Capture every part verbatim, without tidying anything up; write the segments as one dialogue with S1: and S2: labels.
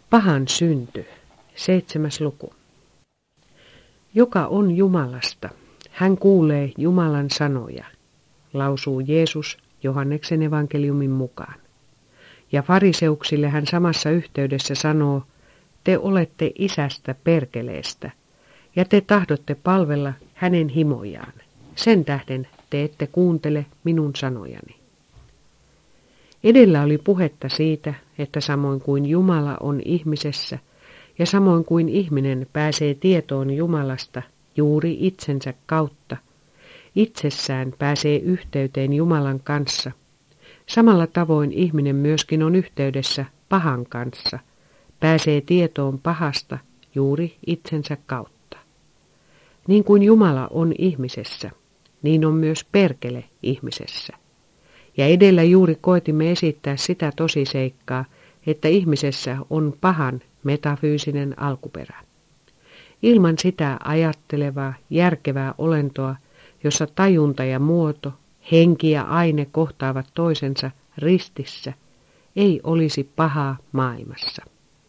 S1: Pahan synty, seitsemäs luku. Joka on Jumalasta, hän kuulee Jumalan sanoja, lausuu Jeesus Johanneksen evankeliumin mukaan. Ja fariseuksille hän samassa yhteydessä sanoo, te olette isästä perkeleestä, ja te tahdotte palvella hänen himojaan. Sen tähden te ette kuuntele minun sanojani. Edellä oli puhetta siitä, että samoin kuin Jumala on ihmisessä, ja samoin kuin ihminen pääsee tietoon Jumalasta juuri itsensä kautta, itsessään pääsee yhteyteen Jumalan kanssa. Samalla tavoin ihminen myöskin on yhteydessä pahan kanssa, pääsee tietoon pahasta juuri itsensä kautta. Niin kuin Jumala on ihmisessä, niin on myös perkele ihmisessä. Ja edellä juuri koetimme esittää sitä tosiseikkaa, että ihmisessä on pahan metafyysinen alkuperä. Ilman sitä ajattelevaa, järkevää olentoa, jossa tajunta ja muoto, henki ja aine kohtaavat toisensa ristissä, ei olisi pahaa maailmassa.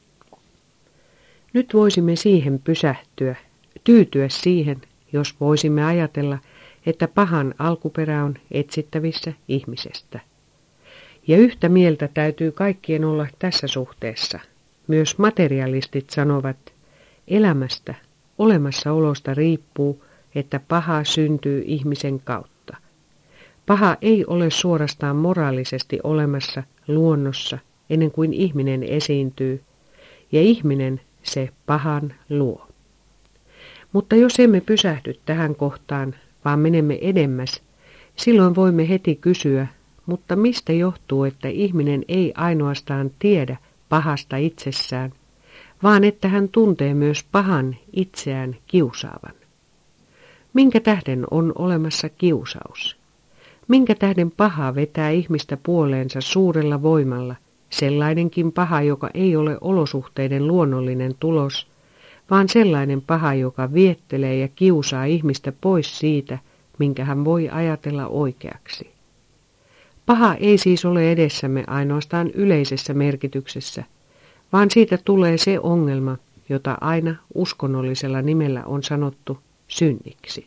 S1: Nyt voisimme siihen pysähtyä, tyytyä siihen, jos voisimme ajatella, että pahan alkuperä on etsittävissä ihmisestä. Ja yhtä mieltä täytyy kaikkien olla tässä suhteessa. Myös materialistit sanovat, elämästä, olemassaolosta riippuu, että paha syntyy ihmisen kautta. Paha ei ole suorastaan moraalisesti olemassa luonnossa ennen kuin ihminen esiintyy, ja ihminen se pahan luo. Mutta jos emme pysähdy tähän kohtaan, vaan menemme edemmäs, silloin voimme heti kysyä, mutta mistä johtuu, että ihminen ei ainoastaan tiedä pahasta itsessään, vaan että hän tuntee myös pahan itseään kiusaavan. Minkä tähden on olemassa kiusaus? Minkä tähden paha vetää ihmistä puoleensa suurella voimalla, sellainenkin paha, joka ei ole olosuhteiden luonnollinen tulos, vaan sellainen paha, joka viettelee ja kiusaa ihmistä pois siitä, minkä hän voi ajatella oikeaksi. Paha ei siis ole edessämme ainoastaan yleisessä merkityksessä, vaan siitä tulee se ongelma, jota aina uskonnollisella nimellä on sanottu synniksi.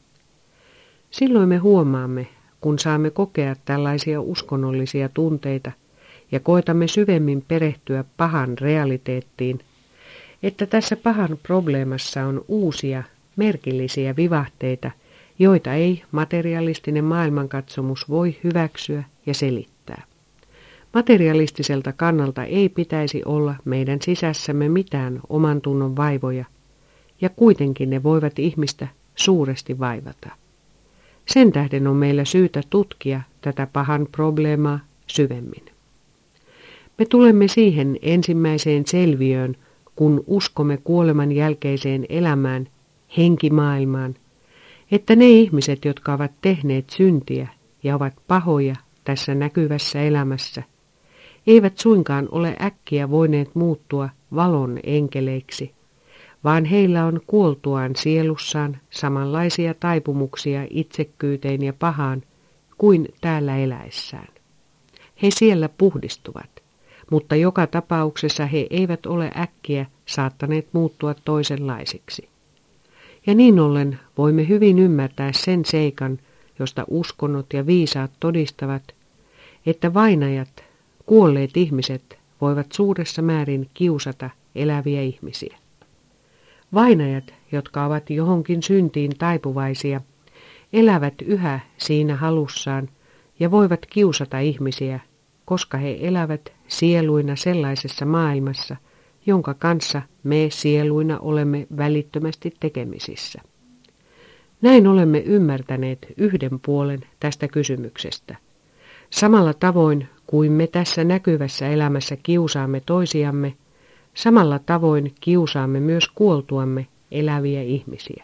S1: Silloin me huomaamme, kun saamme kokea tällaisia uskonnollisia tunteita ja koetamme syvemmin perehtyä pahan realiteettiin, että tässä pahan probleemassa on uusia, merkillisiä vivahteita, joita ei materialistinen maailmankatsomus voi hyväksyä ja selittää. Materialistiselta kannalta ei pitäisi olla meidän sisässämme mitään oman tunnon vaivoja, ja kuitenkin ne voivat ihmistä suuresti vaivata. Sen tähden on meillä syytä tutkia tätä pahan probleemaa syvemmin. Me tulemme siihen ensimmäiseen selviöön, kun uskomme kuoleman jälkeiseen elämään, henkimaailmaan, että ne ihmiset, jotka ovat tehneet syntiä ja ovat pahoja tässä näkyvässä elämässä, eivät suinkaan ole äkkiä voineet muuttua valon enkeleiksi, vaan heillä on kuoltuaan sielussaan samanlaisia taipumuksia itsekkyyteen ja pahaan kuin täällä eläessään. He siellä puhdistuvat, mutta joka tapauksessa he eivät ole äkkiä saattaneet muuttua toisenlaisiksi. Ja niin ollen voimme hyvin ymmärtää sen seikan, josta uskonnot ja viisaat todistavat, että vainajat, kuolleet ihmiset voivat suuressa määrin kiusata eläviä ihmisiä. Vainajat, jotka ovat johonkin syntiin taipuvaisia, elävät yhä siinä halussaan ja voivat kiusata ihmisiä, koska he elävät sieluina sellaisessa maailmassa, jonka kanssa me sieluina olemme välittömästi tekemisissä. Näin olemme ymmärtäneet yhden puolen tästä kysymyksestä. Samalla tavoin kuin me tässä näkyvässä elämässä kiusaamme toisiamme, samalla tavoin kiusaamme myös kuoltuamme eläviä ihmisiä.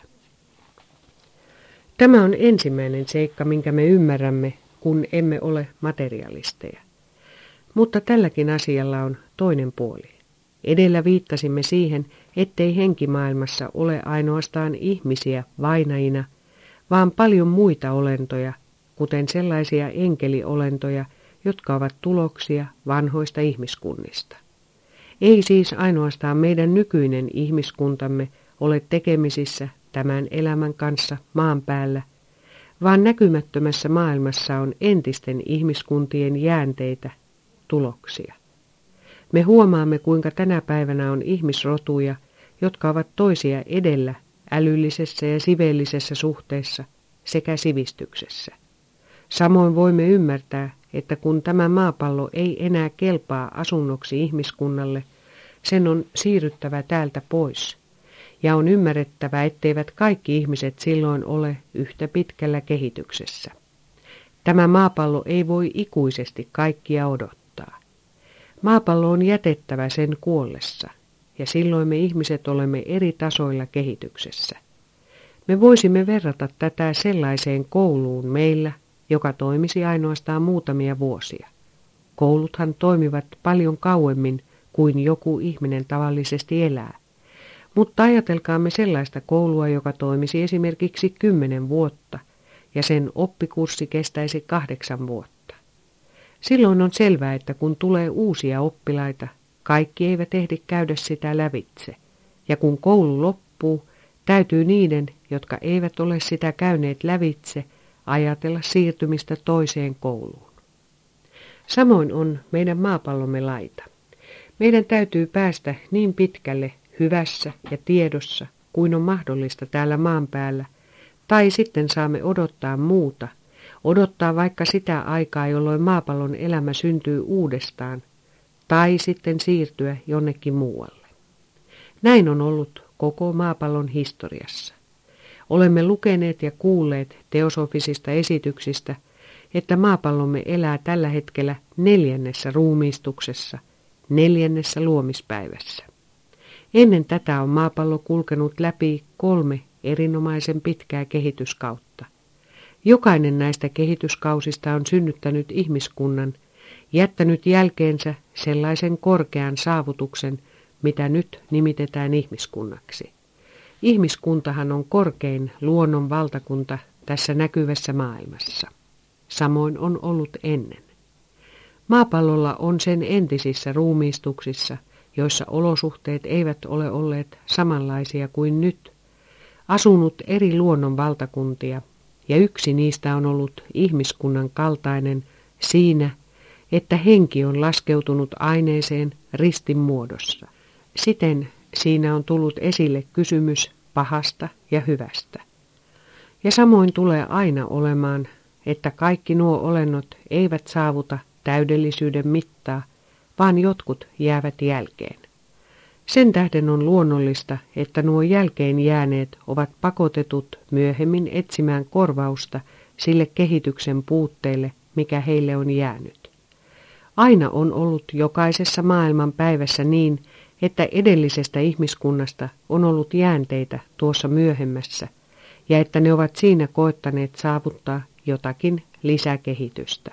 S1: Tämä on ensimmäinen seikka, minkä me ymmärrämme, kun emme ole materialisteja. Mutta tälläkin asialla on toinen puoli. Edellä viittasimme siihen, ettei henkimaailmassa ole ainoastaan ihmisiä vainajina, vaan paljon muita olentoja, kuten sellaisia enkeliolentoja, jotka ovat tuloksia vanhoista ihmiskunnista. Ei siis ainoastaan meidän nykyinen ihmiskuntamme ole tekemisissä tämän elämän kanssa maan päällä, vaan näkymättömässä maailmassa on entisten ihmiskuntien jäänteitä, tuloksia. Me huomaamme, kuinka tänä päivänä on ihmisrotuja, jotka ovat toisia edellä älyllisessä ja siveellisessä suhteessa sekä sivistyksessä. Samoin voimme ymmärtää, että kun tämä maapallo ei enää kelpaa asunnoksi ihmiskunnalle, sen on siirryttävä täältä pois. Ja on ymmärrettävä, etteivät kaikki ihmiset silloin ole yhtä pitkällä kehityksessä. Tämä maapallo ei voi ikuisesti kaikkia odottaa. Maapallo on jätettävä sen kuollessa, ja silloin me ihmiset olemme eri tasoilla kehityksessä. Me voisimme verrata tätä sellaiseen kouluun meillä, joka toimisi ainoastaan muutamia vuosia. Kouluthan toimivat paljon kauemmin kuin joku ihminen tavallisesti elää. Mutta ajatelkaamme sellaista koulua, joka toimisi esimerkiksi kymmenen vuotta, ja sen oppikurssi kestäisi kahdeksan vuotta. Silloin on selvää, että kun tulee uusia oppilaita, kaikki eivät ehdi käydä sitä lävitse, ja kun koulu loppuu, täytyy niiden, jotka eivät ole sitä käyneet lävitse, ajatella siirtymistä toiseen kouluun. Samoin on meidän maapallomme laita. Meidän täytyy päästä niin pitkälle hyvässä ja tiedossa kuin on mahdollista täällä maan päällä, tai sitten saamme odottaa muuta, odottaa vaikka sitä aikaa, jolloin maapallon elämä syntyy uudestaan, tai sitten siirtyä jonnekin muualle. Näin on ollut koko maapallon historiassa. Olemme lukeneet ja kuulleet teosofisista esityksistä, että maapallomme elää tällä hetkellä neljännessä ruumiistuksessa, neljännessä luomispäivässä. Ennen tätä on maapallo kulkenut läpi kolme erinomaisen pitkää kehityskautta. Jokainen näistä kehityskausista on synnyttänyt ihmiskunnan, jättänyt jälkeensä sellaisen korkean saavutuksen, mitä nyt nimitetään ihmiskunnaksi. Ihmiskuntahan on korkein luonnon valtakunta tässä näkyvässä maailmassa. Samoin on ollut ennen. Maapallolla on sen entisissä ruumiistuksissa, joissa olosuhteet eivät ole olleet samanlaisia kuin nyt, asunut eri luonnon valtakuntia, ja yksi niistä on ollut ihmiskunnan kaltainen siinä, että henki on laskeutunut aineeseen ristin muodossa. Siten siinä on tullut esille kysymys pahasta ja hyvästä. Ja samoin tulee aina olemaan, että kaikki nuo olennot eivät saavuta täydellisyyden mittaa, vaan jotkut jäävät jälkeen. Sen tähden on luonnollista, että nuo jälkeen jääneet ovat pakotetut myöhemmin etsimään korvausta sille kehityksen puutteelle, mikä heille on jäänyt. Aina on ollut jokaisessa maailman päivässä niin, että edellisestä ihmiskunnasta on ollut jäänteitä tuossa myöhemmässä, ja että ne ovat siinä koettaneet saavuttaa jotakin lisäkehitystä.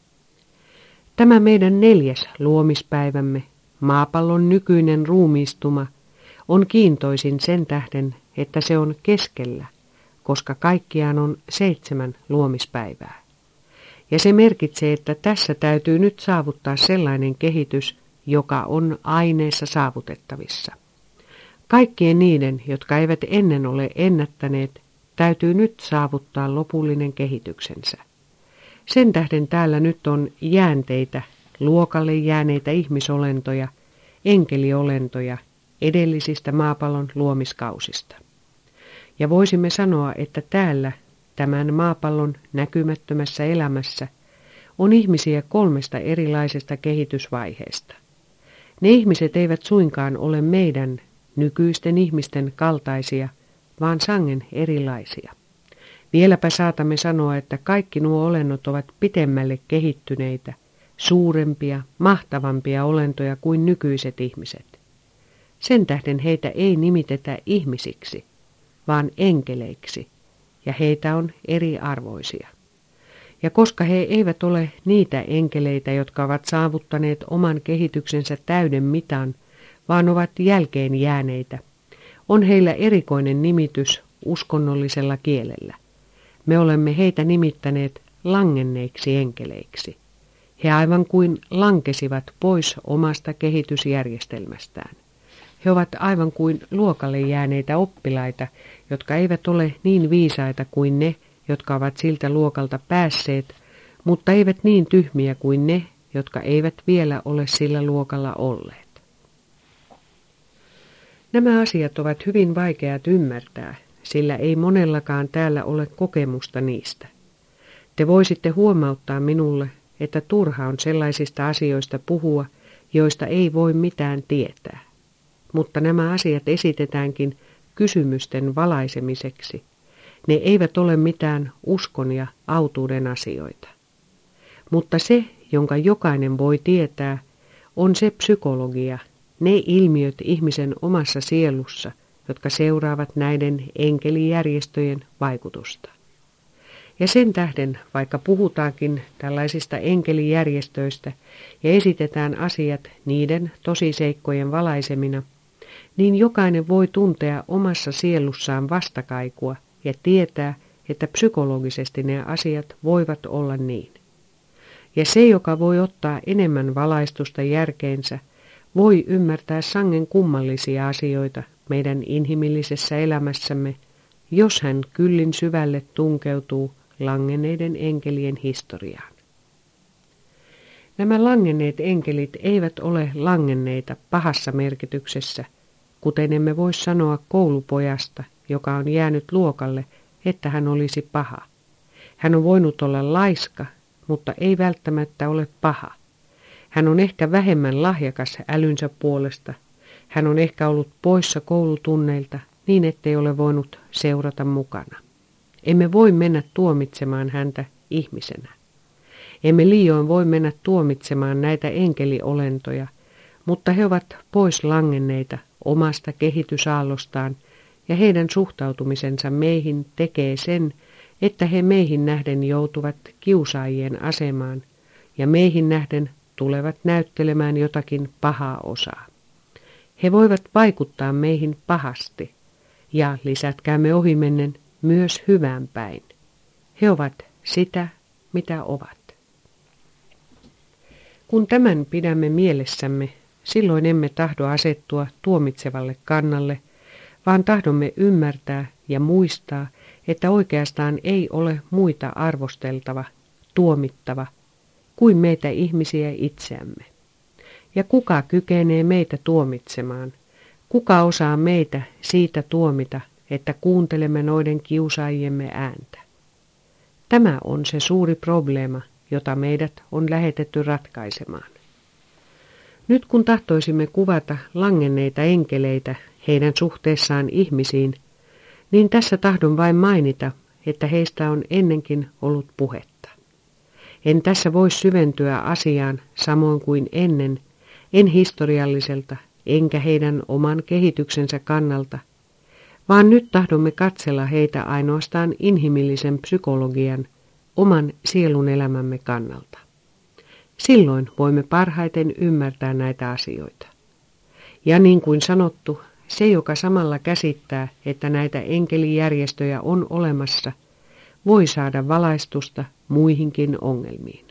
S1: Tämä meidän neljäs luomispäivämme, maapallon nykyinen ruumiistuma, on kiintoisin sen tähden, että se on keskellä, koska kaikkiaan on seitsemän luomispäivää. Ja se merkitsee, että tässä täytyy nyt saavuttaa sellainen kehitys, joka on aineessa saavutettavissa. Kaikkien niiden, jotka eivät ennen ole ennättäneet, täytyy nyt saavuttaa lopullinen kehityksensä. Sen tähden täällä nyt on jäänteitä, luokalle jääneitä ihmisolentoja, enkeliolentoja edellisistä maapallon luomiskausista. Ja voisimme sanoa, että täällä, tämän maapallon näkymättömässä elämässä, on ihmisiä kolmesta erilaisesta kehitysvaiheesta. Ne ihmiset eivät suinkaan ole meidän nykyisten ihmisten kaltaisia, vaan sangen erilaisia. Vieläpä saatamme sanoa, että kaikki nuo olennot ovat pitemmälle kehittyneitä, suurempia, mahtavampia olentoja kuin nykyiset ihmiset. Sen tähden heitä ei nimitetä ihmisiksi, vaan enkeleiksi, ja heitä on eriarvoisia. Ja koska he eivät ole niitä enkeleitä, jotka ovat saavuttaneet oman kehityksensä täyden mitan, vaan ovat jälkeen jääneitä, on heillä erikoinen nimitys uskonnollisella kielellä. Me olemme heitä nimittäneet langenneiksi enkeleiksi. He aivan kuin lankesivat pois omasta kehitysjärjestelmästään. He ovat aivan kuin luokalle jääneitä oppilaita, jotka eivät ole niin viisaita kuin ne, jotka ovat siltä luokalta päässeet, mutta eivät niin tyhmiä kuin ne, jotka eivät vielä ole sillä luokalla olleet. Nämä asiat ovat hyvin vaikeat ymmärtää, sillä ei monellakaan täällä ole kokemusta niistä. Te voisitte huomauttaa minulle, että turha on sellaisista asioista puhua, joista ei voi mitään tietää. Mutta nämä asiat esitetäänkin kysymysten valaisemiseksi. Ne eivät ole mitään uskon ja autuuden asioita. Mutta se, jonka jokainen voi tietää, on se psykologia, ne ilmiöt ihmisen omassa sielussa, jotka seuraavat näiden enkelijärjestöjen vaikutusta. Ja sen tähden, vaikka puhutaankin tällaisista enkelijärjestöistä ja esitetään asiat niiden tosiseikkojen valaisemina, niin jokainen voi tuntea omassa sielussaan vastakaikua ja tietää, että psykologisesti ne asiat voivat olla niin. Ja se, joka voi ottaa enemmän valaistusta järkeensä, voi ymmärtää sangen kummallisia asioita meidän inhimillisessä elämässämme, jos hän kyllin syvälle tunkeutuu langenneiden enkelien historiaan. Nämä langenneet enkelit eivät ole langenneita pahassa merkityksessä, kuten emme voi sanoa koulupojasta, joka on jäänyt luokalle, että hän olisi paha. Hän on voinut olla laiska, mutta ei välttämättä ole paha. Hän on ehkä vähemmän lahjakas älynsä puolesta. Hän on ehkä ollut poissa koulutunneilta niin, ettei ole voinut seurata mukana. Emme voi mennä tuomitsemaan häntä ihmisenä. Emme liioin voi mennä tuomitsemaan näitä enkeliolentoja, mutta he ovat pois langenneita omasta kehitysaallostaan ja heidän suhtautumisensa meihin tekee sen, että he meihin nähden joutuvat kiusaajien asemaan ja meihin nähden tulevat näyttelemään jotakin pahaa osaa. He voivat vaikuttaa meihin pahasti ja lisätkäämme ohimennen myös hyvään päin. He ovat sitä, mitä ovat. Kun tämän pidämme mielessämme, silloin emme tahdo asettua tuomitsevalle kannalle, vaan tahdomme ymmärtää ja muistaa, että oikeastaan ei ole muita arvosteltava, tuomittava, kuin meitä ihmisiä itseämme. Ja kuka kykenee meitä tuomitsemaan? Kuka osaa meitä siitä tuomita, että kuuntelemme noiden kiusaajiemme ääntä? Tämä on se suuri probleema, jota meidät on lähetetty ratkaisemaan. Nyt kun tahtoisimme kuvata langenneita enkeleitä heidän suhteessaan ihmisiin, niin tässä tahdon vain mainita, että heistä on ennenkin ollut puhetta. En tässä voi syventyä asiaan samoin kuin ennen, en historialliselta, enkä heidän oman kehityksensä kannalta, vaan nyt tahdomme katsella heitä ainoastaan inhimillisen psykologian, oman sielun elämämme kannalta. Silloin voimme parhaiten ymmärtää näitä asioita. Ja niin kuin sanottu, se, joka samalla käsittää, että näitä enkelijärjestöjä on olemassa, voi saada valaistusta muihinkin ongelmiin.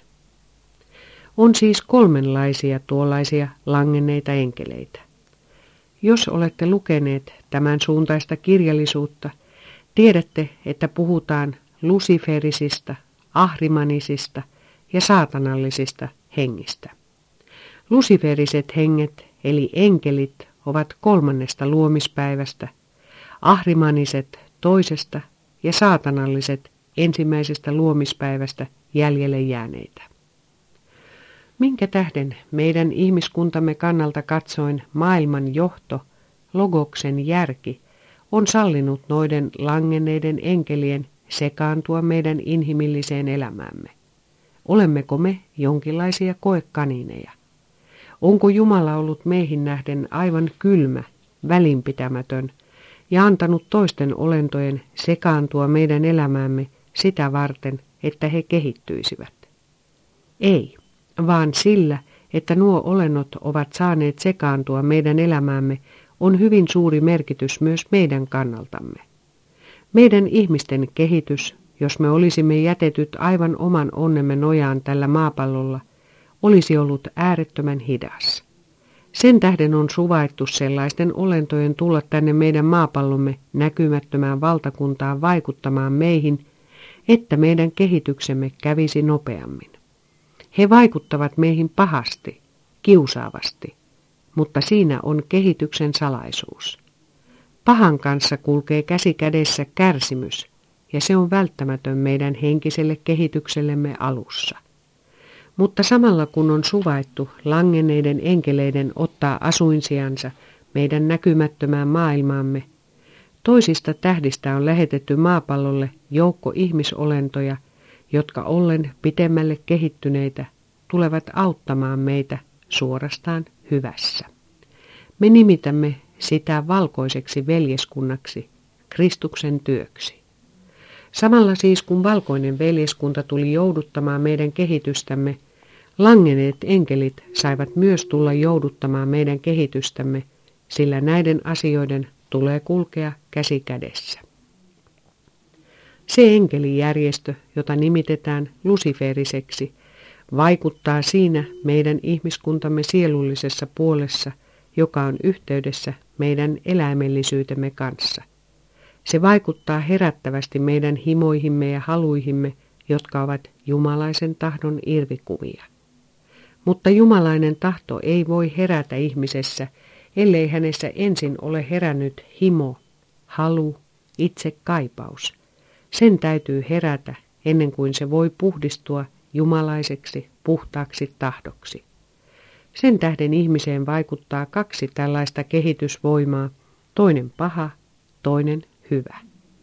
S1: On siis kolmenlaisia tuollaisia langenneita enkeleitä. Jos olette lukeneet tämän suuntaista kirjallisuutta, tiedätte, että puhutaan lusiferisista, ahrimanisista ja saatanallisista hengistä. Lusiferiset henget eli enkelit ovat kolmannesta luomispäivästä, ahrimaniset toisesta ja saatanalliset ensimmäisestä luomispäivästä jäljelle jääneitä. Minkä tähden meidän ihmiskuntamme kannalta katsoen maailman johto, logoksen järki, on sallinut noiden langenneiden enkelien sekaantua meidän inhimilliseen elämäämme? Olemmeko me jonkinlaisia koekanineja? Onko Jumala ollut meihin nähden aivan kylmä, välinpitämätön ja antanut toisten olentojen sekaantua meidän elämäämme sitä varten, että he kehittyisivät? Ei, vaan sillä, että nuo olennot ovat saaneet sekaantua meidän elämäämme, on hyvin suuri merkitys myös meidän kannaltamme. Meidän ihmisten kehitys, jos me olisimme jätetyt aivan oman onnemme nojaan tällä maapallolla, olisi ollut äärettömän hidas. Sen tähden on suvaittu sellaisten olentojen tulla tänne meidän maapallomme näkymättömään valtakuntaan vaikuttamaan meihin, että meidän kehityksemme kävisi nopeammin. He vaikuttavat meihin pahasti, kiusaavasti, mutta siinä on kehityksen salaisuus. Pahan kanssa kulkee käsi kädessä kärsimys, ja se on välttämätön meidän henkiselle kehityksellemme alussa. Mutta samalla kun on suvaittu langenneiden enkeleiden ottaa asuinsijansa meidän näkymättömään maailmaamme, toisista tähdistä on lähetetty maapallolle joukko ihmisolentoja, jotka ollen pitemmälle kehittyneitä tulevat auttamaan meitä suorastaan hyvässä. Me nimitämme sitä valkoiseksi veljeskunnaksi, Kristuksen työksi. Samalla siis kun valkoinen veljeskunta tuli jouduttamaan meidän kehitystämme, langenneet enkelit saivat myös tulla jouduttamaan meidän kehitystämme, sillä näiden asioiden tulee kulkea käsi kädessä. Se enkelijärjestö, jota nimitetään lusiferiseksi, vaikuttaa siinä meidän ihmiskuntamme sielullisessa puolessa, joka on yhteydessä meidän eläimellisyytemme kanssa. Se vaikuttaa herättävästi meidän himoihimme ja haluihimme, jotka ovat jumalaisen tahdon irvikuvia. Mutta jumalainen tahto ei voi herätä ihmisessä, ellei hänessä ensin ole herännyt himo, halu, itse kaipaus. Sen täytyy herätä ennen kuin se voi puhdistua jumalaiseksi, puhtaaksi tahdoksi. Sen tähden ihmiseen vaikuttaa kaksi tällaista kehitysvoimaa, toinen paha, toinen hyvä.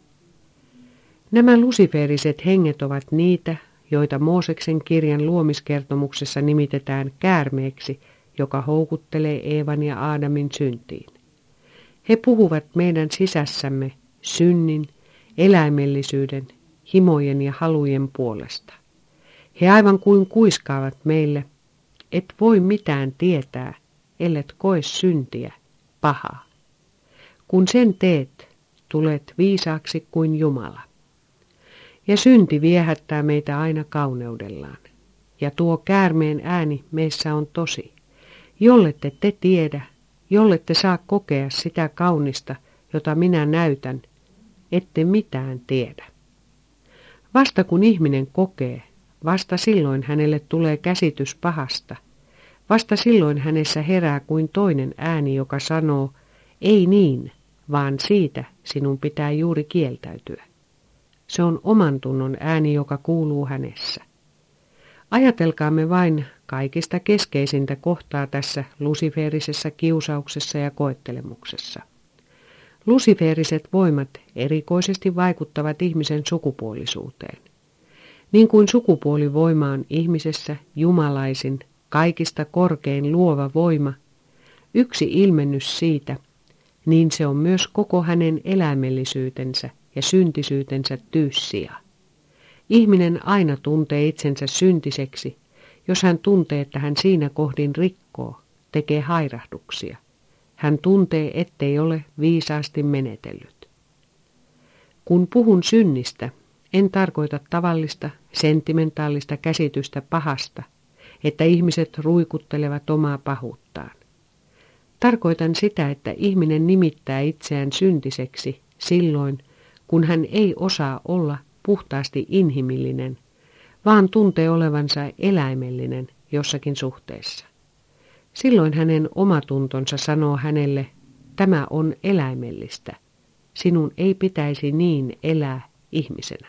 S1: Nämä lusiferiset henget ovat niitä, joita Mooseksen kirjan luomiskertomuksessa nimitetään käärmeeksi, joka houkuttelee Eevan ja Aadamin syntiin. He puhuvat meidän sisässämme synnin, eläimellisyyden, himojen ja halujen puolesta. He aivan kuin kuiskaavat meille, et voi mitään tietää, ellet koe syntiä, pahaa. Kun sen teet, tulet viisaaksi kuin Jumala. Ja synti viehättää meitä aina kauneudellaan. Ja tuo käärmeen ääni meissä on tosi. Jollette te tiedä, jollette saa kokea sitä kaunista, jota minä näytän, ette mitään tiedä. Vasta kun ihminen kokee, vasta silloin hänelle tulee käsitys pahasta. Vasta silloin hänessä herää kuin toinen ääni, joka sanoo, ei niin, vaan siitä sinun pitää juuri kieltäytyä. Se on oman tunnon ääni, joka kuuluu hänessä. Ajatelkaamme vain kaikista keskeisintä kohtaa tässä lusiferisessä kiusauksessa ja koettelemuksessa. Lusiferiset voimat erikoisesti vaikuttavat ihmisen sukupuolisuuteen. Niin kuin sukupuolivoima on ihmisessä jumalaisin, kaikista korkein luova voima, yksi ilmennys siitä, niin se on myös koko hänen eläimellisyytensä ja syntisyytensä tyyssija. Ihminen aina tuntee itsensä syntiseksi, jos hän tuntee, että hän siinä kohdin rikkoo, tekee hairahduksia. Hän tuntee, ettei ole viisaasti menetellyt. Kun puhun synnistä, en tarkoita tavallista, sentimentaalista käsitystä pahasta, että ihmiset ruikuttelevat omaa pahuuttaan. Tarkoitan sitä, että ihminen nimittää itseään syntiseksi silloin, kun hän ei osaa olla puhtaasti inhimillinen, vaan tuntee olevansa eläimellinen jossakin suhteessa. Silloin hänen omatuntonsa sanoo hänelle, tämä on eläimellistä, sinun ei pitäisi niin elää ihmisenä.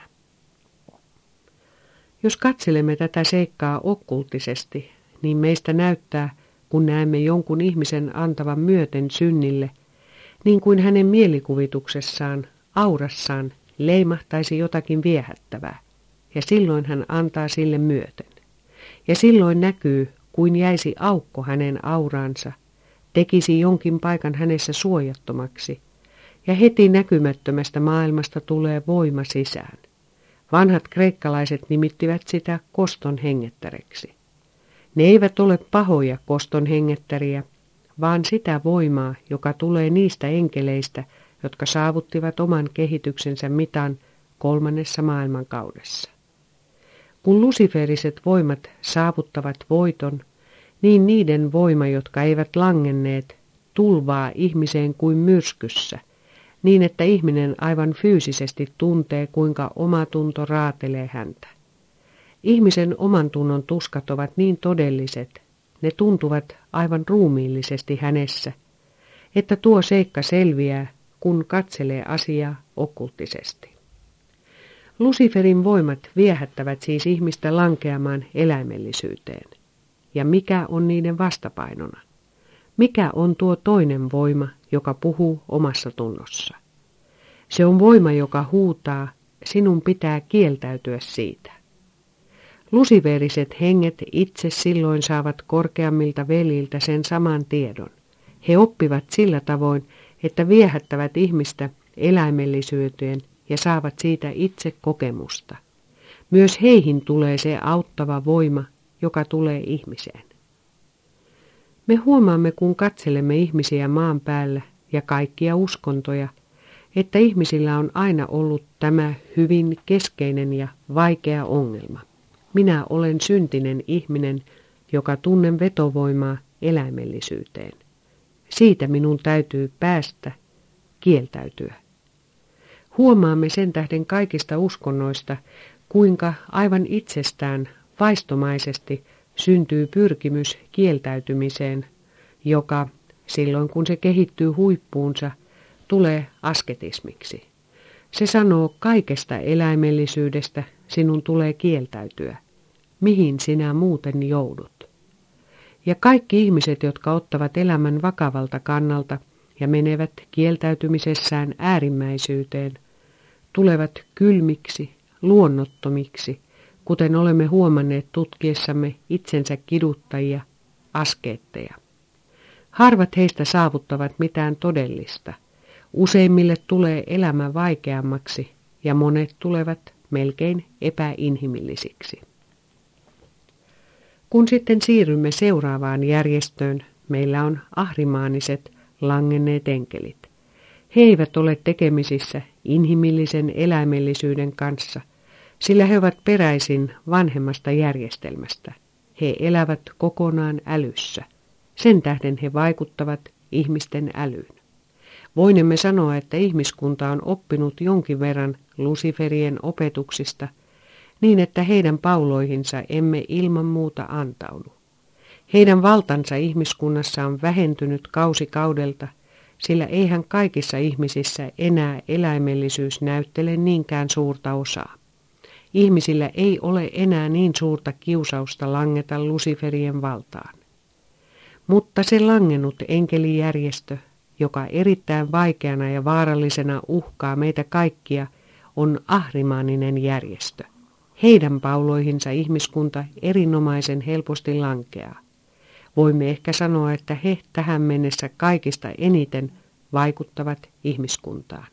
S1: Jos katselemme tätä seikkaa okkultisesti, niin meistä näyttää, kun näemme jonkun ihmisen antavan myöten synnille, niin kuin hänen mielikuvituksessaan, aurassaan leimahtaisi jotakin viehättävää, ja silloin hän antaa sille myöten. Ja silloin näkyy, kuin jäisi aukko hänen auraansa, tekisi jonkin paikan hänessä suojattomaksi, ja heti näkymättömästä maailmasta tulee voima sisään. Vanhat kreikkalaiset nimittivät sitä koston hengettäreksi. Ne eivät ole pahoja koston hengettäriä, vaan sitä voimaa, joka tulee niistä enkeleistä, jotka saavuttivat oman kehityksensä mitan kolmannessa maailmankaudessa. Kun lusiferiset voimat saavuttavat voiton, niin niiden voima, jotka eivät langenneet, tulvaa ihmiseen kuin myrskyssä, niin että ihminen aivan fyysisesti tuntee, kuinka omatunto raatelee häntä. Ihmisen oman tunnon tuskat ovat niin todelliset, ne tuntuvat aivan ruumiillisesti hänessä, että tuo seikka selviää, kun katselee asiaa okkultisesti. Luciferin voimat viehättävät siis ihmistä lankeamaan eläimellisyyteen. Ja mikä on niiden vastapainona? Mikä on tuo toinen voima, joka puhuu omassa tunnossa? Se on voima, joka huutaa, sinun pitää kieltäytyä siitä. Luciferiset henget itse silloin saavat korkeammilta veliltä sen saman tiedon. He oppivat sillä tavoin, että viehättävät ihmistä eläimellisyyteen ja saavat siitä itse kokemusta. Myös heihin tulee se auttava voima, joka tulee ihmiseen. Me huomaamme, kun katselemme ihmisiä maan päällä ja kaikkia uskontoja, että ihmisillä on aina ollut tämä hyvin keskeinen ja vaikea ongelma. Minä olen syntinen ihminen, joka tunnen vetovoimaa eläimellisyyteen. Siitä minun täytyy päästä, kieltäytyä. Huomaamme sen tähden kaikista uskonnoista, kuinka aivan itsestään vaistomaisesti syntyy pyrkimys kieltäytymiseen, joka silloin kun se kehittyy huippuunsa, tulee asketismiksi. Se sanoo kaikesta eläimellisyydestä sinun tulee kieltäytyä. Mihin sinä muuten joudut? Ja kaikki ihmiset, jotka ottavat elämän vakavalta kannalta ja menevät kieltäytymisessään äärimmäisyyteen, tulevat kylmiksi, luonnottomiksi, kuten olemme huomanneet tutkiessamme itsensä kiduttajia, askeetteja. Harvat heistä saavuttavat mitään todellista. Useimmille tulee elämä vaikeammaksi ja monet tulevat melkein epäinhimillisiksi. Kun sitten siirrymme seuraavaan järjestöön, meillä on ahrimaaniset langenneet enkelit. He eivät ole tekemisissä inhimillisen eläimellisyyden kanssa, sillä he ovat peräisin vanhemmasta järjestelmästä. He elävät kokonaan älyssä. Sen tähden he vaikuttavat ihmisten älyyn. Voinemme sanoa, että ihmiskunta on oppinut jonkin verran Luciferien opetuksista, niin että heidän pauloihinsa emme ilman muuta antaudu. Heidän valtansa ihmiskunnassa on vähentynyt kausi kaudelta, sillä eihän kaikissa ihmisissä enää eläimellisyys näyttele niinkään suurta osaa. Ihmisillä ei ole enää niin suurta kiusausta langeta Luciferien valtaan. Mutta se langennut enkelijärjestö, joka erittäin vaikeana ja vaarallisena uhkaa meitä kaikkia, on ahrimaaninen järjestö. Heidän pauloihinsa ihmiskunta erinomaisen helposti lankeaa. Voimme ehkä sanoa, että he tähän mennessä kaikista eniten vaikuttavat ihmiskuntaan.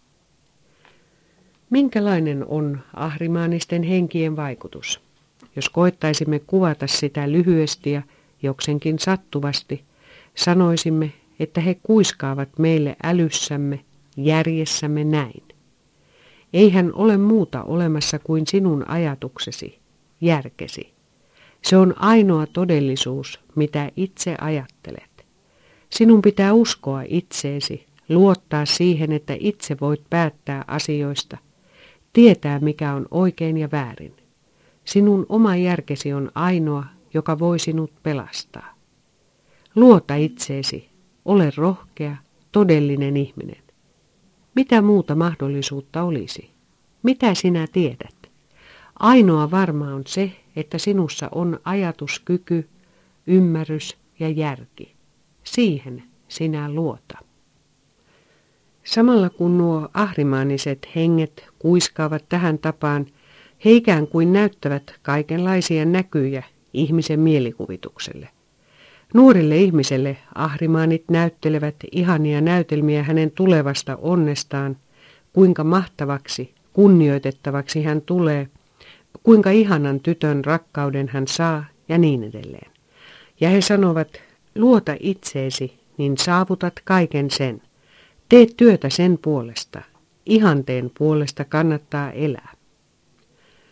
S1: Minkälainen on ahrimaanisten henkien vaikutus? Jos koettaisimme kuvata sitä lyhyesti ja jokseenkin sattuvasti, sanoisimme, että he kuiskaavat meille älyssämme, järjessämme näin. Eihän ole muuta olemassa kuin sinun ajatuksesi, järkesi. Se on ainoa todellisuus, mitä itse ajattelet. Sinun pitää uskoa itseesi, luottaa siihen, että itse voit päättää asioista, tietää mikä on oikein ja väärin. Sinun oma järkesi on ainoa, joka voi sinut pelastaa. Luota itseesi, ole rohkea, todellinen ihminen. Mitä muuta mahdollisuutta olisi? Mitä sinä tiedät? Ainoa varma on se, että sinussa on ajatuskyky, ymmärrys ja järki. Siihen sinä luota. Samalla kun nuo ahrimaaniset henget kuiskaavat tähän tapaan, he ikään kuin näyttävät kaikenlaisia näkyjä ihmisen mielikuvitukselle. Nuorille ihmiselle ahrimaanit näyttelevät ihania näytelmiä hänen tulevasta onnestaan, kuinka mahtavaksi, kunnioitettavaksi hän tulee, kuinka ihanan tytön rakkauden hän saa ja niin edelleen. Ja he sanovat, luota itseesi, niin saavutat kaiken sen. Tee työtä sen puolesta. Ihanteen puolesta kannattaa elää.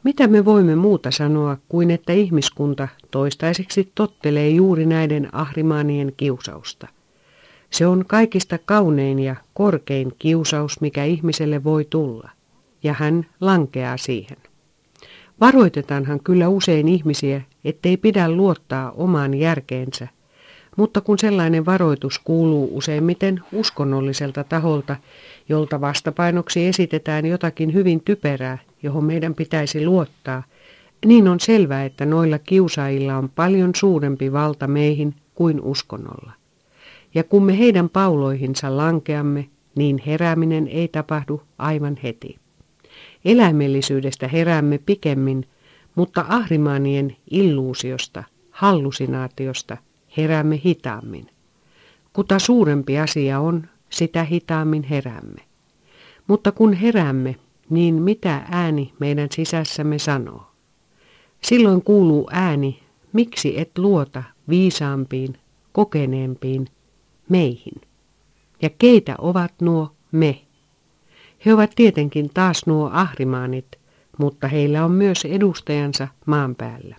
S1: Mitä me voimme muuta sanoa kuin että ihmiskunta toistaiseksi tottelee juuri näiden ahrimaanien kiusausta? Se on kaikista kaunein ja korkein kiusaus, mikä ihmiselle voi tulla, ja hän lankeaa siihen. Varoitetaanhan kyllä usein ihmisiä, ettei pidä luottaa omaan järkeensä, mutta kun sellainen varoitus kuuluu useimmiten uskonnolliselta taholta, jolta vastapainoksi esitetään jotakin hyvin typerää, johon meidän pitäisi luottaa, niin on selvää, että noilla kiusaajilla on paljon suurempi valta meihin kuin uskonnolla. Ja kun me heidän pauloihinsa lankeamme, niin herääminen ei tapahdu aivan heti. Eläimellisyydestä heräämme pikemmin, mutta ahrimaanien illuusiosta, hallusinaatiosta heräämme hitaammin. Kuta suurempi asia on, sitä hitaammin heräämme. Mutta kun heräämme, niin mitä ääni meidän sisässämme sanoo? Silloin kuuluu ääni, miksi et luota viisaampiin, kokeneempiin, meihin. Ja keitä ovat nuo me? He ovat tietenkin taas nuo ahrimaanit, mutta heillä on myös edustajansa maan päällä.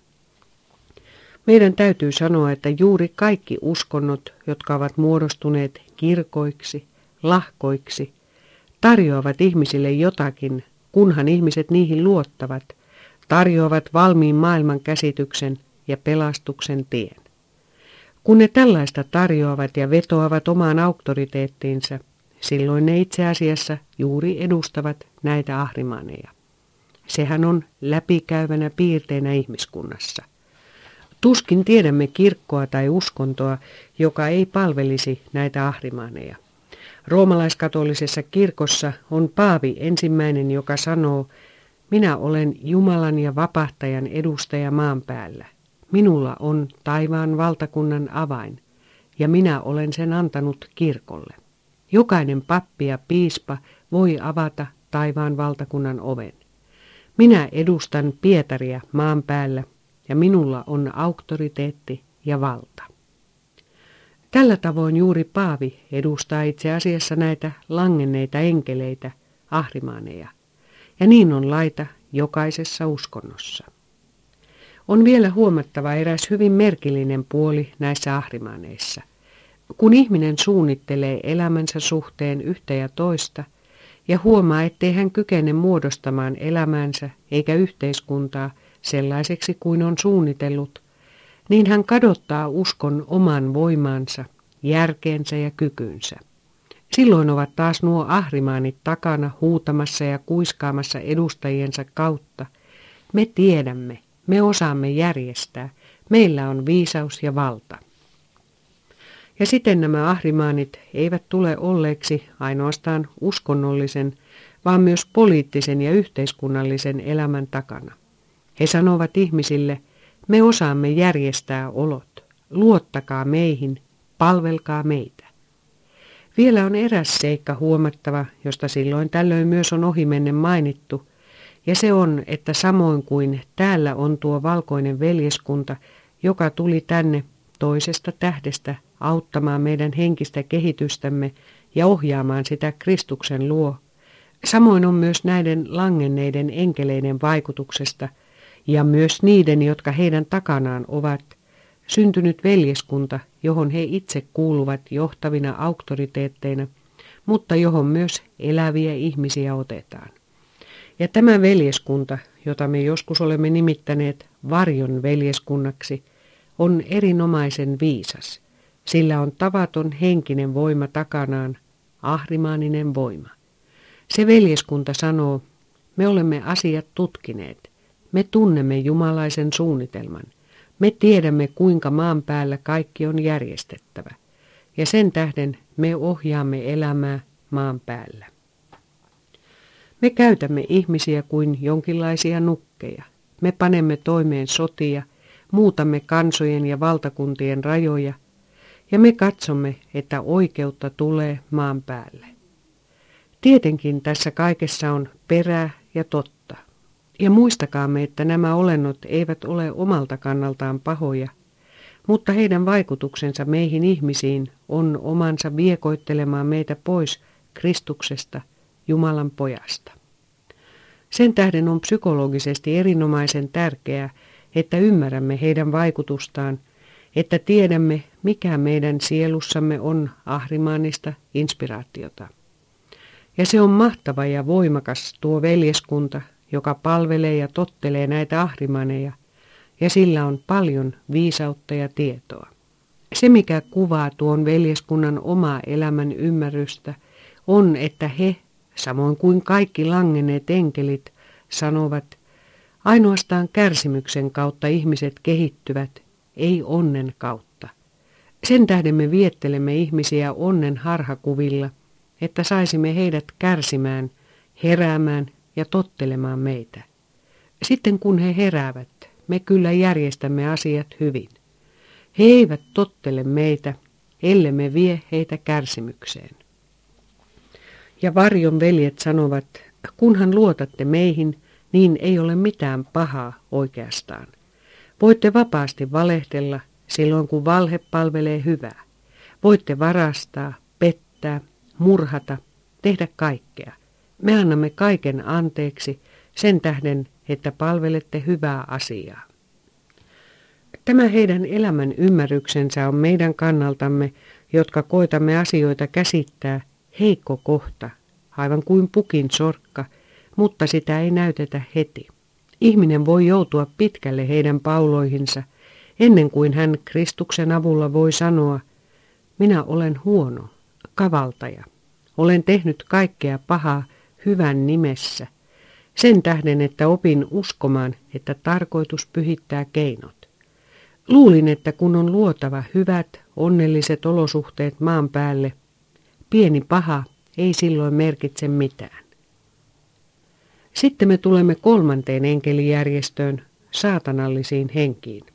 S1: Meidän täytyy sanoa, että juuri kaikki uskonnot, jotka ovat muodostuneet kirkoiksi, lahkoiksi, tarjoavat ihmisille jotakin, kunhan ihmiset niihin luottavat, tarjoavat valmiin maailman käsityksen ja pelastuksen tien. Kun ne tällaista tarjoavat ja vetoavat omaan auktoriteettiinsa, silloin ne itse asiassa juuri edustavat näitä ahrimaaneja. Sehän on läpikäyvänä piirteenä ihmiskunnassa. Tuskin tiedämme kirkkoa tai uskontoa, joka ei palvelisi näitä ahrimaaneja. Roomalaiskatolisessa kirkossa on paavi ensimmäinen, joka sanoo, minä olen Jumalan ja vapahtajan edustaja maan päällä. Minulla on taivaan valtakunnan avain, ja minä olen sen antanut kirkolle. Jokainen pappi ja piispa voi avata taivaan valtakunnan oven. Minä edustan Pietaria maan päällä, ja minulla on auktoriteetti ja valta. Tällä tavoin juuri paavi edustaa itse asiassa näitä langenneita enkeleitä, ahrimaaneja, ja niin on laita jokaisessa uskonnossa. On vielä huomattava eräs hyvin merkillinen puoli näissä ahrimaaneissa. Kun ihminen suunnittelee elämänsä suhteen yhtä ja toista ja huomaa, ettei hän kykene muodostamaan elämäänsä eikä yhteiskuntaa sellaiseksi kuin on suunnitellut, niin hän kadottaa uskon oman voimaansa, järkeensä ja kykynsä. Silloin ovat taas nuo ahrimaanit takana huutamassa ja kuiskaamassa edustajiensa kautta. Me tiedämme, me osaamme järjestää, meillä on viisaus ja valta. Ja siten nämä ahrimaanit eivät tule olleeksi ainoastaan uskonnollisen, vaan myös poliittisen ja yhteiskunnallisen elämän takana. He sanovat ihmisille, me osaamme järjestää olot, luottakaa meihin, palvelkaa meitä. Vielä on eräs seikka huomattava, josta silloin tällöin myös on ohimennen mainittu, ja se on, että samoin kuin täällä on tuo valkoinen veljeskunta, joka tuli tänne toisesta tähdestä auttamaan meidän henkistä kehitystämme ja ohjaamaan sitä Kristuksen luo, samoin on myös näiden langenneiden enkeleiden vaikutuksesta ja myös niiden, jotka heidän takanaan ovat, syntynyt veljeskunta, johon he itse kuuluvat johtavina auktoriteetteina, mutta johon myös eläviä ihmisiä otetaan. Ja tämä veljeskunta, jota me joskus olemme nimittäneet varjon veljeskunnaksi, on erinomaisen viisas. Sillä on tavaton henkinen voima takanaan, ahrimaaninen voima. Se veljeskunta sanoo, me olemme asiat tutkineet, me tunnemme jumalaisen suunnitelman, me tiedämme kuinka maan päällä kaikki on järjestettävä, ja sen tähden me ohjaamme elämää maan päällä. Me käytämme ihmisiä kuin jonkinlaisia nukkeja, me panemme toimeen sotia, muutamme kansojen ja valtakuntien rajoja, ja me katsomme, että oikeutta tulee maan päälle. Tietenkin tässä kaikessa on perää ja totta. Ja muistakaamme, että nämä olennot eivät ole omalta kannaltaan pahoja, mutta heidän vaikutuksensa meihin ihmisiin on omansa viekoittelemaan meitä pois Kristuksesta, Jumalan pojasta. Sen tähden on psykologisesti erinomaisen tärkeää, että ymmärrämme heidän vaikutustaan, että tiedämme, mikä meidän sielussamme on ahrimaanista inspiraatiota. Ja se on mahtava ja voimakas tuo veljeskunta, joka palvelee ja tottelee näitä ahrimaneja, ja sillä on paljon viisautta ja tietoa. Se, mikä kuvaa tuon veljeskunnan omaa elämän ymmärrystä, on, että he, samoin kuin kaikki langenneet enkelit, sanovat, ainoastaan kärsimyksen kautta ihmiset kehittyvät, ei onnen kautta. Sen tähden me viettelemme ihmisiä onnen harhakuvilla, että saisimme heidät kärsimään, heräämään ja tottelemaan meitä. Sitten kun he heräävät, me kyllä järjestämme asiat hyvin. He eivät tottele meitä, ellemme vie heitä kärsimykseen. Ja varjon veljet sanovat, kunhan luotatte meihin, niin ei ole mitään pahaa oikeastaan. Voitte vapaasti valehtella silloin, kun valhe palvelee hyvää. Voitte varastaa, pettää, murhata, tehdä kaikkea. Me annamme kaiken anteeksi sen tähden, että palvelette hyvää asiaa. Tämä heidän elämän ymmärryksensä on meidän kannaltamme, jotka koitamme asioita käsittää, heikko kohta, aivan kuin pukin sorkka, mutta sitä ei näytetä heti. Ihminen voi joutua pitkälle heidän pauloihinsa, ennen kuin hän Kristuksen avulla voi sanoa, minä olen huono, kavaltaja, olen tehnyt kaikkea pahaa hyvän nimessä, sen tähden, että opin uskomaan, että tarkoitus pyhittää keinot. Luulin, että kun on luotava hyvät, onnelliset olosuhteet maan päälle, pieni paha ei silloin merkitse mitään. Sitten me tulemme kolmanteen enkelijärjestöön, saatanallisiin henkiin.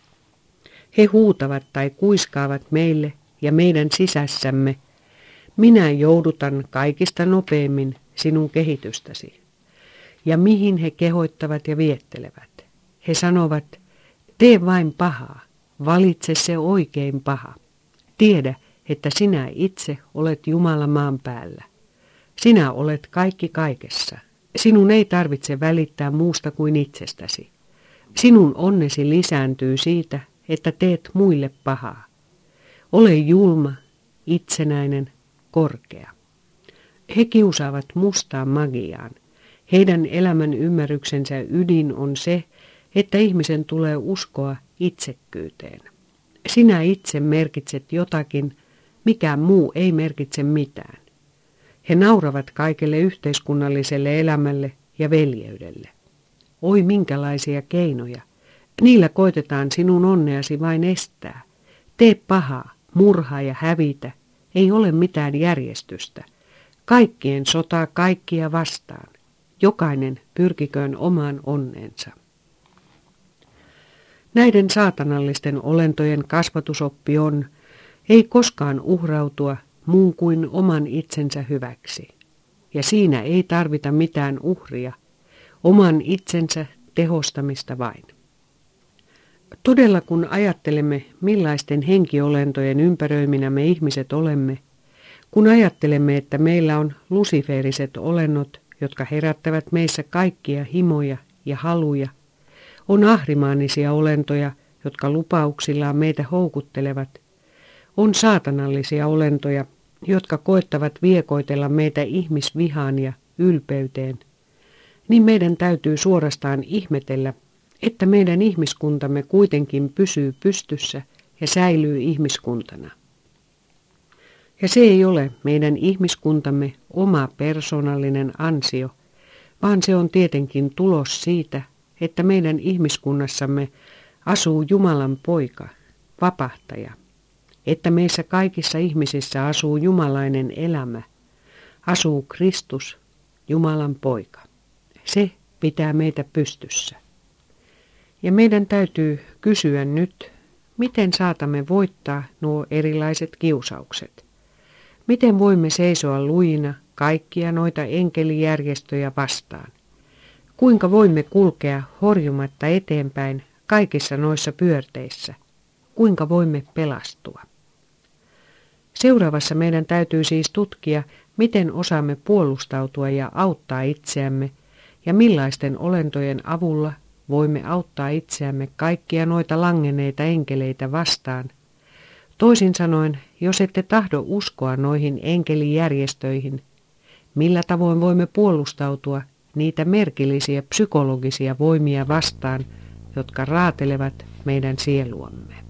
S1: He huutavat tai kuiskaavat meille ja meidän sisässämme, minä joudutan kaikista nopeimmin sinun kehitystäsi. Ja mihin he kehoittavat ja viettelevät. He sanovat, tee vain pahaa, valitse se oikein paha. Tiedä, että sinä itse olet Jumala maan päällä. Sinä olet kaikki kaikessa. Sinun ei tarvitse välittää muusta kuin itsestäsi. Sinun onnesi lisääntyy siitä, että teet muille pahaa. Ole julma, itsenäinen, korkea. He kiusaavat mustaan magiaan. Heidän elämän ymmärryksensä ydin on se, että ihmisen tulee uskoa itsekkyyteen. Sinä itse merkitset jotakin, mikään muu ei merkitse mitään. He nauravat kaikelle yhteiskunnalliselle elämälle ja veljeydelle. Oi minkälaisia keinoja. Niillä koitetaan sinun onneasi vain estää. Tee pahaa, murhaa ja hävitä. Ei ole mitään järjestystä. Kaikkien sotaa kaikkia vastaan. Jokainen pyrkiköön omaan onneensa. Näiden saatanallisten olentojen kasvatusoppi on, ei koskaan uhrautua muun kuin oman itsensä hyväksi. Ja siinä ei tarvita mitään uhria, oman itsensä tehostamista vain. Todella kun ajattelemme, millaisten henkiolentojen ympäröiminä me ihmiset olemme, kun ajattelemme, että meillä on lusiferiset olennot, jotka herättävät meissä kaikkia himoja ja haluja, on ahrimaanisia olentoja, jotka lupauksillaan meitä houkuttelevat, on saatanallisia olentoja, jotka koettavat viekoitella meitä ihmisvihaan ja ylpeyteen, niin meidän täytyy suorastaan ihmetellä, että meidän ihmiskuntamme kuitenkin pysyy pystyssä ja säilyy ihmiskuntana. Ja se ei ole meidän ihmiskuntamme oma persoonallinen ansio, vaan se on tietenkin tulos siitä, että meidän ihmiskunnassamme asuu Jumalan poika, vapahtaja, että meissä kaikissa ihmisissä asuu jumalainen elämä, asuu Kristus, Jumalan poika. Se pitää meitä pystyssä. Ja meidän täytyy kysyä nyt, miten saatamme voittaa nuo erilaiset kiusaukset. Miten voimme seisoa lujina kaikkia noita enkelijärjestöjä vastaan? Kuinka voimme kulkea horjumatta eteenpäin kaikissa noissa pyörteissä? Kuinka voimme pelastua? Seuraavassa meidän täytyy siis tutkia, miten osaamme puolustautua ja auttaa itseämme, ja millaisten olentojen avulla voimme auttaa itseämme kaikkia noita langenneita enkeleitä vastaan. Toisin sanoen, jos ette tahdo uskoa noihin enkelijärjestöihin, millä tavoin voimme puolustautua niitä merkillisiä psykologisia voimia vastaan, jotka raatelevat meidän sieluamme.